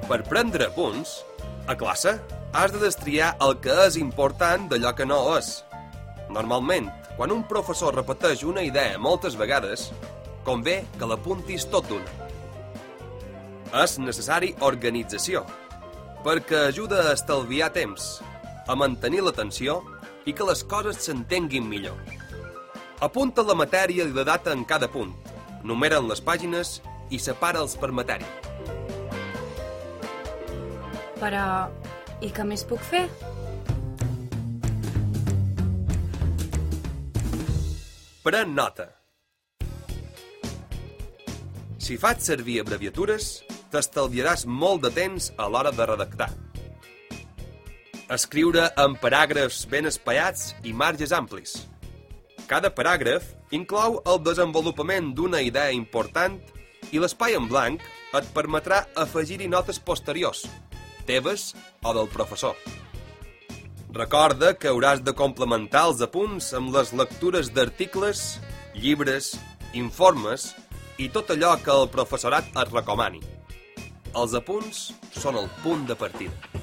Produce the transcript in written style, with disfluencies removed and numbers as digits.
Per prendre punts, a classe has de destriar el que és important d'allò que no és. Normalment, quan un professor repeteix una idea moltes vegades, convé que l'apuntis tot d'una. És necessari organització, perquè ajuda a estalviar temps, a mantenir l'atenció i que les coses s'entenguin millor. Apunta la matèria i la data en cada punt, numera'n les pàgines i separa'ls per matèria. Però, i què més puc fer? Pren nota. Si faig servir abreviatures, t'estalviaràs molt de temps a l'hora de redactar. Escriure en paràgrafs ben espaiats i marges amplis. Cada paràgraf inclou el desenvolupament d'una idea important i l'espai en blanc et permetrà afegir-hi notes posteriors, teves o del professor. Recorda que hauràs de complementar els apunts amb les lectures d'articles, llibres, informes i tot allò que el professorat et recomani. Els apunts són el punt de partida.